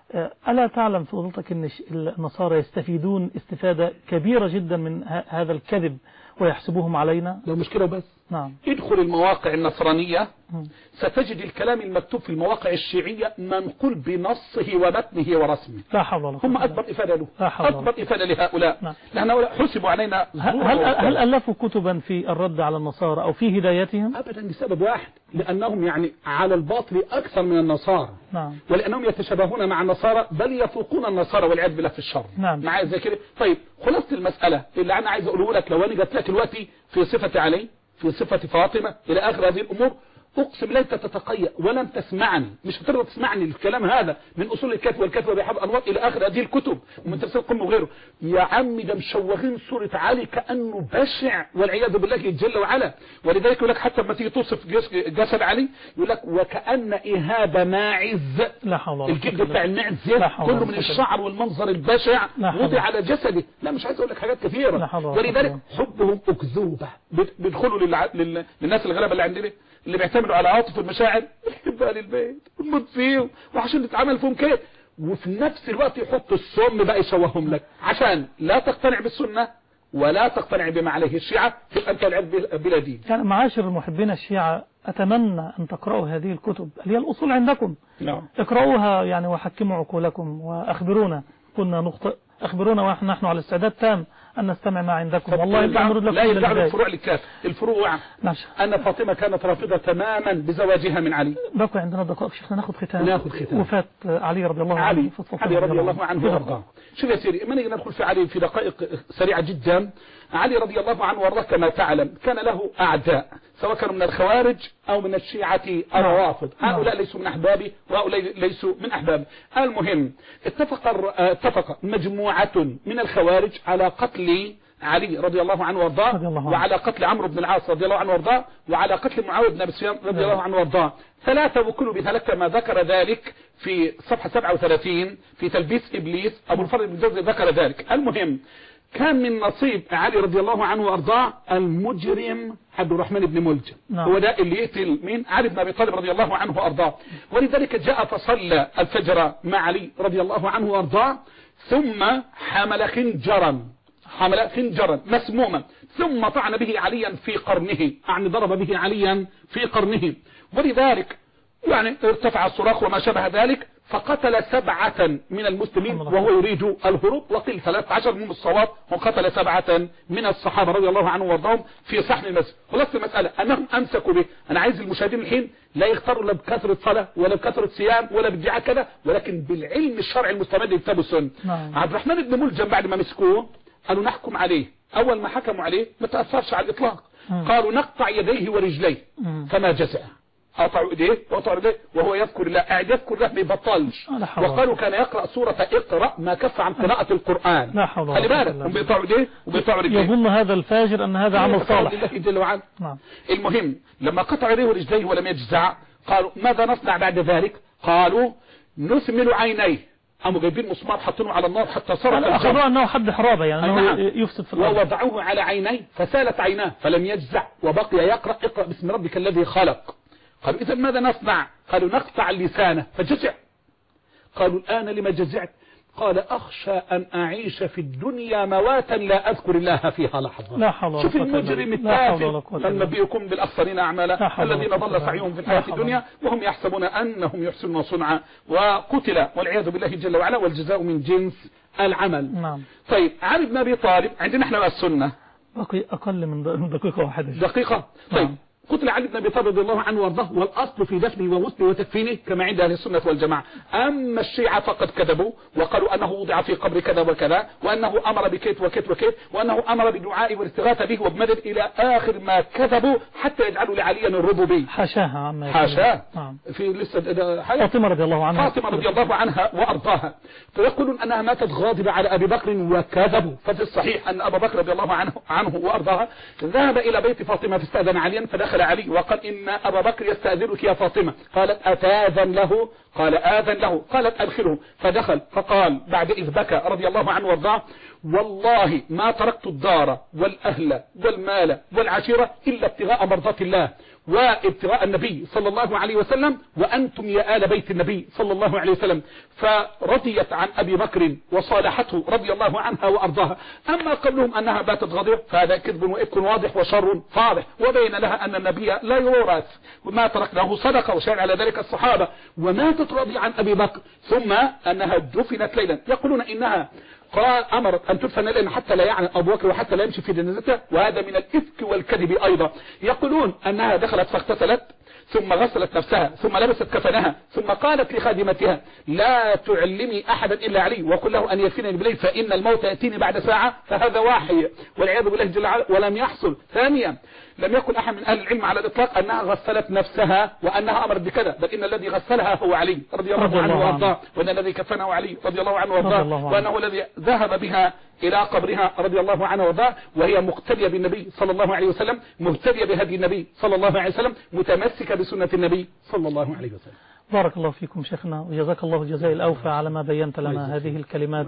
ألا تعلم فضلتك أن النصارى يستفيدون استفادة كبيرة جدا من هذا الكذب ويحسبوهم علينا؟ لو مش كده بس نعم. ادخل المواقع النصرانية ستجد الكلام المكتوب في المواقع الشيعية منقول بنصه ومتنه ورسمه. لا حول ولا قوة. هم أكبر إفادة له أكبر إفادة لهؤلاء. نعم. لأن هؤلاء حسبوا علينا. هل ألفوا كتبا في الرد على النصارى أو في هدايتهم؟ أبدا لسبب واحد لأنهم يعني على الباطل أكثر من النصارى. نعم. ولأنهم يتشابهون مع النصارى بل يفوقون النصارى والعياذ بالله في الشر. نعم. معايا زي كده. طيب خلاصة المسألة اللي أنا عايز أقوله لك لو أنا جت لك دلوقتي في صفة علي في صفة فاطمة إلى آخر هذه الأمور أقسم لا تتقيأ ولن تسمعني مش هتقدر تسمعني الكلام هذا من أصول الكتب والكتب وبحب أنواط إلى آخر هذه الكتب ومن تفسير القم وغيره. يا عمي ده مشوهين صورة علي كأنه بشع والعياذ بالله جل وعلا. ولذلك يقول لك حتى لما تيجي توصف جسد علي يقول لك وكأن إهاب ماعز. لا حول ولا قوة. الجلد بتاع المعز كله من الشعر والمنظر البشع وضع على جسده. لا مش عايز أقول لك حاجات كثيرة. ولذلك حبهم أكذوبة بيدخلوا للناس الغلابة اللي عندنا اللي بيعتمدوا على عاطف المشاعر يحب اهل البيت ونموت فيهم وعشان نتعامل فيهم كده وفي نفس الوقت يحط السم بقى يشوههم لك عشان لا تقتنع بالسنة ولا تقتنع بما عليه الشيعة تبقى انت العياذ بلا دين. يعني معاشر المحبين الشيعة أتمنى أن تقرأوا هذه الكتب اللي هي الأصول عندكم. نعم. اقرأوها يعني وحكموا عقولكم وأخبرونا كنا نخطئ أخبرونا ونحن على استعداد تام أن نستمع ما عندكم. والله لا يرجع الفروع للكاف. الفروع أن فاطمة كانت رافضة تماما بزواجها من علي. بقي عندنا دقائق شيخنا ناخذ ختام. وفاة علي رضي الله عنه. علي رضي الله عنه وارضاه. شوف يا سيدي، من ندخل في علي في دقائق سريعة جدا. علي رضي الله عنه وارضاه كما تعلم كان له أعداء، سواء كانوا من الخوارج أو من الشيعة الروافض. هؤلاء ليسوا من أحبابي وهؤلاء ليسوا من أحبابي. المهم اتفق مجموعة من الخوارج على قتل علي رضي الله عنه وارضاه، وعلى قتل عمرو بن العاص رضي الله عنه وارضاه، وعلى قتل معاوية بن أبي سفيان رضي الله عنه وارضاه. ثلاثة وكل بذلك كما ذكر ذلك في صفحة 37 في تلبيس إبليس. أبو الفضل بن جوزي ذكر ذلك. المهم كان من نصيب علي رضي الله عنه وارضاه المجرم عبد الرحمن بن ملجم. هو ده اللي يقتل مين؟ علي بن ابي طالب رضي الله عنه وارضاه. ولذلك جاء فصلى الفجر مع علي رضي الله عنه وارضاه، ثم حمل خنجرا مسموما، ثم طعن به عليا في قرنه، يعني ضرب به عليا في قرنه. ولذلك يعني ارتفع الصراخ وما شابه ذلك، فقتل 7 من المسلمين وهو يريد الهروب، وقيل 13 من الصواب، وقتل 7 من الصحابة رضي الله عنهم وارضاهم في صحن المسجد. خلاص المسألة أنهم أمسكوا به. أنا عايز المشاهدين الحين لا يختاروا لا بكثرة صلاة ولا بكثرة صيام ولا بادعاء كذا، ولكن بالعلم الشرعي المستمد لكتاب السنة. عبد الرحمن بن ملجم بعد ما مسكوه قالوا نحكم عليه. أول ما حكموا عليه ما تأثرش على الإطلاق، قالوا نقطع يديه ورجليه، فما جزع. قطعوا ايديه وقطعوا رجليه وهو يذكر الله، قاعد يذكر الله ما يبطلش. وقالوا كان يقرأ سورة اقرأ ما كف عن قراءة القرآن. لا حول ولا خلي بالك، هم بيقطعوا ايديه وبيقطعوا رجليه. يظن هذا الفاجر ان هذا عمل صالح. المهم لما قطعوا يديه ورجليه ولم يجزع، قالوا ماذا نصنع بعد ذلك؟ قالوا نثمل عينيه. قاموا جايبين مسمار حاطينه على النار حتى صار اخذوا انه حد حرابه، يعني انه يفسد في الارض. ووضعوه على عينيه فسالت عيناه فلم يجزع، وبقي يقرأ اقرأ باسم ربك الذي خلق. قالوا إذا ماذا نصنع؟ قالوا نقطع لسانه، فجزع. قالوا الآن لما جزعت؟ قال أخشى أن أعيش في الدنيا مواتا لا أذكر الله فيها لحظة. لا حول ولا قوة. شوف المجرم التافه. فنبئكم بالأخسرين أعمالا الذين ضل سعيهم في الحياة الدنيا وهم يحسبون أنهم يحسنون صنعا، وقتل والعياذ بالله جل وعلا، والجزاء من جنس العمل. طيب علي بن أبي طالب عندنا احنا السنة بقي أقل من دقيقة واحدة. دقيقة. طيب قتل علي بن أبي طالب رضي الله عنه وارضاه، والأصل في دفنه وغسله وتكفينه كما عند أهل السنة والجماعة. أما الشيعة فقد كذبوا وقالوا أنه وضع في قبر كذا وكذا، وأنه أمر بكيت وكيت وكيت، وأنه أمر بدعاء والاستغاثة به وبمدد إلى آخر ما كذبوا حتى يجعلوا لعلي الربوبي. حاشاها عما حاشاه. في لسه فاطمة رضي الله عنها. فاطمة رضي الله عنها وأرضاها، فيقولون أنها ماتت غاضبة على أبي بكر وكذبوا. ففي الصحيح أن أبا بكر رضي الله عنه وأرضاها ذهب إلى بيت فاطمة فاستأذن عليا، فدخل علي وقال إن أبا بكر يستأذنك يا فاطمة. قالت أتاذن له؟ قال آذن له. قالت أدخله. فدخل فقال بعد إذ بكى رضي الله عنه وارضاه والله ما تركت الدار والأهل والمال والعشيرة إلا ابتغاء مرضات الله وابتغاء النبي صلى الله عليه وسلم، وأنتم يا آل بيت النبي صلى الله عليه وسلم. فرضيت عن أبي بكر وصالحته رضي الله عنها وأرضاها. أما قولهم أنها باتت غاضبة فهذا كذب وإفك واضح وشر فاضح، وبين لها أن النبي لا يورث وما تركناه صدقة، وشاهد على ذلك الصحابة. وماتت راضية عن أبي بكر، ثم أنها دفنت ليلا. يقولون إنها أمرت أن تدفن ليلا حتى لا يعلم أبو بكر وحتى لا يمشي في جنازته، وهذا من الإفك والكذب أيضا. يقولون أنها دخلت فاغتسلت ثم غسلت نفسها ثم لبست كفنها ثم قالت لخادمتها لا تعلمي أحدا إلا علي وقل له أن يدفنني بالليل فإن الموت يأتيني بعد ساعة، فهذا وحي والعياذ بالله جل وعلا ولم يحصل. ثانيا لم يكن أحد من أهل العلم على الإطلاق أنها غسلت نفسها وأنها أمرت بكذا، بل إن الذي غسلها هو علي رضي الله عنه وارضاه، وأن الذي كفنه علي رضي الله عنه وارضاه، وأنه الذي ذهب بها إلى قبرها رضي الله عنه وارضاه، وهي مقتدية بالنبي صلى الله عليه وسلم، مهتدية بهدي النبي صلى الله عليه وسلم، متمسكة بسنة النبي صلى الله عليه وسلم. بارك الله فيكم شيخنا، وجزاك الله الجزاء الأوفى على ما بينت لنا هذه الكلمات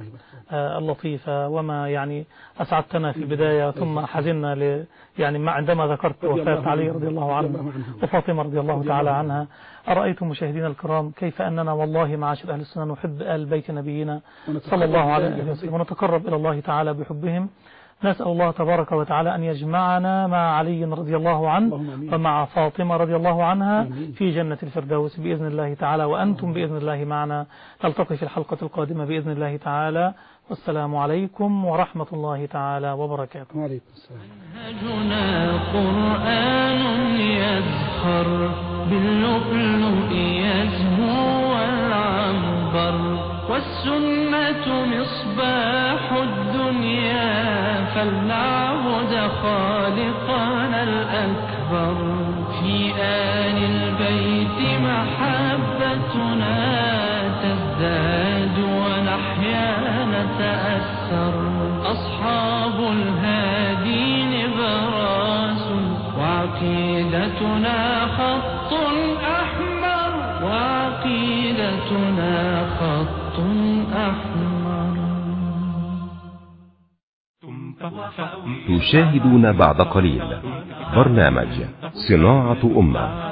اللطيفة، وما يعني أسعدتنا في البداية ثم حزننا يعني عندما ذكرت وفاة علي رضي الله عنه وفاطمة رضي الله تعالى عنها. أرأيتم مشاهدينا الكرام كيف أننا والله معاشر أهل السنة نحب آل بيت نبينا صلى الله عليه وسلم ونتقرب إلى الله تعالى بحبهم. نسأل الله تبارك وتعالى أن يجمعنا مع علي رضي الله عنه ومع فاطمة رضي الله عنها في جنة الفردوس بإذن الله تعالى، وأنتم بإذن الله معنا. نلتقي في الحلقة القادمة بإذن الله تعالى، والسلام عليكم ورحمة الله تعالى وبركاته. وعليكم السلام. منهجنا قرآن يزخر باللؤلؤ يزهو والعنبر، والسنة مصباح الدنيا، فلنعبد خالقنا الأكبر. في آل البيت محبتنا تزداد ونحيا نتأثر. أصحاب الهادي نبراس، وعقيدتنا خط أحمر، وعقيدتنا خط أحمر. تشاهدون بعد قليل برنامج صناعة أمة.